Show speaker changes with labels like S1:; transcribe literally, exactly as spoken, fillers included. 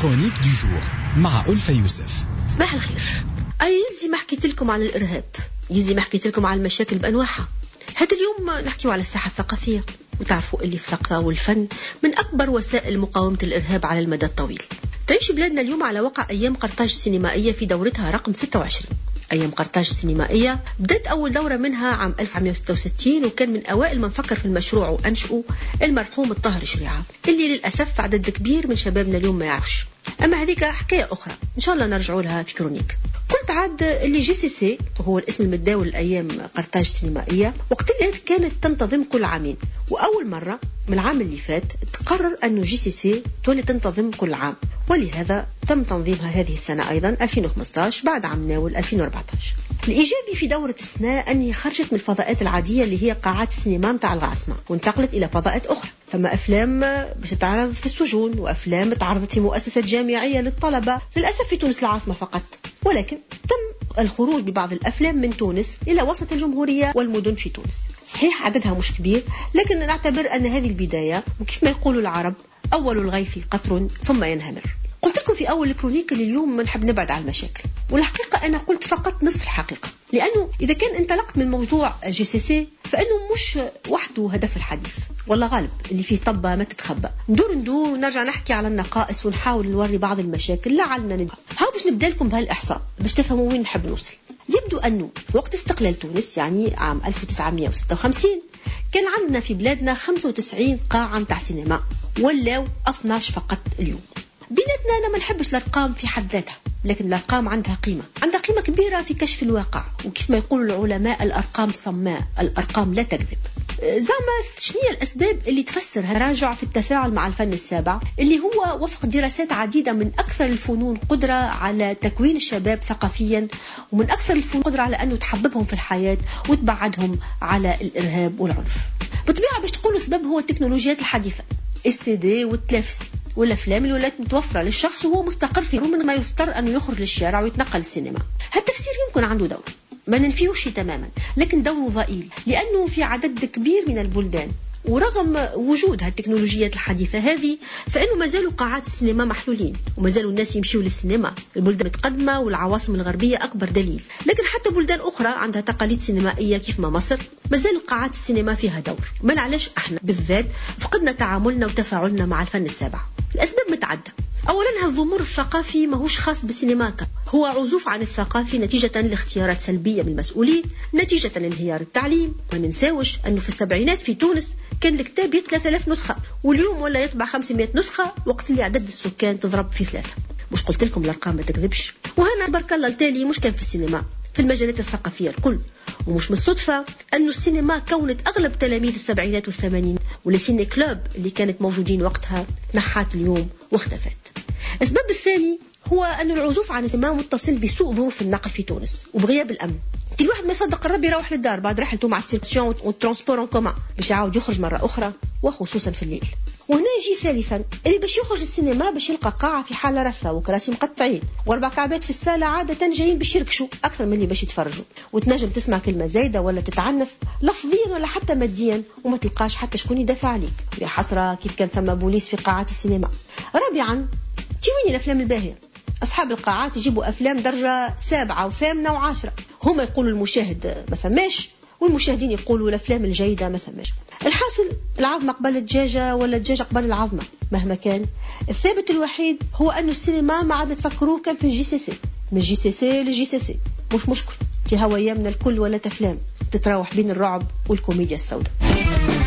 S1: كرونيك دو جور مع ألفة يوسف.
S2: صباح الخير. أي يزي ما حكيت لكم على الإرهاب، يزي ما حكيت لكم على المشاكل بأنواعها. هذا اليوم نحكيو على الساحة الثقافية، وتعرفوا اللي الثقافة والفن من أكبر وسائل مقاومة الإرهاب على المدى الطويل. تعيش بلادنا اليوم على وقع أيام قرطاج السينمائية في دورتها رقم ستة وعشرين. أيام قرطاج السينمائية بدأت أول دورة منها عام ألف وتسعمائة وستة وستين، وكان من أوائل من فكر في المشروع وأنشأه المرحوم الطاهر شريعة، اللي للأسف عدد كبير من شبابنا اليوم ما يعرفش. أما هذيك حكاية أخرى إن شاء الله نرجعوا لها في كرونيك. قلت عاد اللي جي سي سي هو الاسم المتداول الأيام قرطاج السينمائية، وقت اللي كانت تنتظم كل عامين، وأول مرة من العام اللي فات تقرر أنه جي سي سي تولي تنتظم كل عام، ولهذا تم تنظيمها هذه السنة أيضا ألفين وخمسة عشر بعد عام ناول ألفين وأربعة عشر. الإيجابي في دورة السنة أنها خرجت من الفضاءات العادية اللي هي قاعات السينما متاع العاصمة، وانتقلت إلى فضاءات أخرى. فما أفلام باش تتعرض في السجون، وأفلام تعرضت في مؤسسات جامعية للطلبة، للأسف في تونس العاصمة فقط، ولكن تم الخروج ببعض الأفلام من تونس إلى وسط الجمهورية والمدن في تونس. صحيح عددها مش كبير، لكن نعتبر أن هذه البداية، وكيف ما يقول العرب أول الغيث قطر ثم ينهمر. قلت لكم في أول الكرونيك اللي اليوم نحب نبعد عن المشاكل، والحقيقة أنا قلت فقط نصف الحقيقة، لأنه إذا كان انطلقت من موضوع جي سي سي فإنه مش وحده هدف الحديث، والله غالب اللي فيه طبة ما تتخبى. ندور ندور ونرجع نحكي على النقائص ونحاول نوري بعض المشاكل لعلنا ندور. ها باش نبدأ لكم بهالإحصاء باش تفهموا وين نحب نوصل. يبدو أنه في وقت استقلال تونس يعني عام ألف وتسعمائة وستة وخمسين كان عندنا في بلادنا خمسة وتسعين قاعة متاع سينما، ولاو اثني عشر فقط اليوم. بيناتنا أنا ما نحبش الأرقام في حد ذاتها، لكن الأرقام عندها قيمة، عندها قيمة كبيرة في كشف الواقع، وكيف ما يقول العلماء الأرقام صماء، الأرقام لا تكذب. زعما شنو هي الأسباب اللي تفسر هالتراجع في التفاعل مع الفن السابع، اللي هو وفق دراسات عديدة من أكثر الفنون قدرة على تكوين الشباب ثقافيا، ومن أكثر الفنون قدرة على أنه تحببهم في الحياة وتبعدهم على الإرهاب والعنف. بطبيعة باش تقولوا سبب هو التكنولوجيات الحديثة، السي دي والتلفز والأفلام اللي ولات متوفرة للشخص وهو مستقر فيه من ما يضطر أنه يخرج للشارع ويتنقل السينما. هالتفسير يمكن عنده دور، ما ننفيهوش تماما، لكن دوره ضئيل، لأنه في عدد كبير من البلدان ورغم وجود هالتكنولوجيات الحديثة هذه فإنه ما زالوا قاعات السينما محلولين، وما زالوا الناس يمشيوا للسينما. البلدان متقدمة والعواصم الغربية أكبر دليل، لكن حتى بلدان أخرى عندها تقاليد سينمائية كيف ما مصر ما زال قاعات السينما فيها دور. ما علاش احنا بالذات فقدنا تعاملنا وتفاعلنا مع الفن السابع؟ الأسباب متعددة. أولا هالضمور الثقافي ماهوش خاص بالسينما، هو عزوف عن الثقافي نتيجة لاختيارات سلبية من المسؤولين، نتيجة لانهيار التعليم. ما ننساوش أنه في السبعينات في تونس كان الكتاب يطلع ثلاثة آلاف نسخة، واليوم ولا يطبع خمسمائة نسخة، وقت اللي عدد السكان تضرب في ثلاثة. مش قلت لكم الأرقام ما تكذبش؟ وهنا تبارك الله التالي مش كان في السينما، في المجالات الثقافية الكل. ومش من الصدفة أنه السينما كونت أغلب تلاميذ السبعينات والثمانين، والسيني كلوب اللي كانت موجودين وقتها نحات اليوم واختفت. السبب الثاني هو أن العزوف عن السينما متصل بسوء ظروف النقل في تونس وبغياب الأمن. كل واحد ما يصدق الرب يروح للدار بعد رحلته مع السيركسيون والترانسبور ان كومان باش يعاود يخرج مرة أخرى، وخصوصا في الليل. وهنا يجي ثالثا اللي باش يخرج للسينما باش يلقى قاعة في حالة رثة وكراسي مقطعين واربع كعبات في السالة عادة جايين باش يركشوا أكثر من اللي باش يتفرجوا، وتنجم تسمع كلمة زايدة ولا تتعنف لفظيا ولا حتى ماديا وما تلقاش حتى شكون يدافع عليك. يا حسرة كيف كان ثم بوليس في قاعات السينما. رابعا تيويني الأفلام الباهية، أصحاب القاعات يجيبوا أفلام درجة سابعة وثامنة وعشرة، هما يقولوا المشاهد ما ثماش والمشاهدين يقولوا الأفلام الجيدة ما ثماش. الحاصل العظمة قبل الدجاجة ولا الدجاجة قبل العظمة. مهما كان الثابت الوحيد هو أن السينما ما عاد تفكروه كان في الجي سي سي، من الجي سي سي للجي سي سي مش مشكل، تي هوا أيامنا الكل ولا أفلام تتراوح بين الرعب والكوميديا السوداء.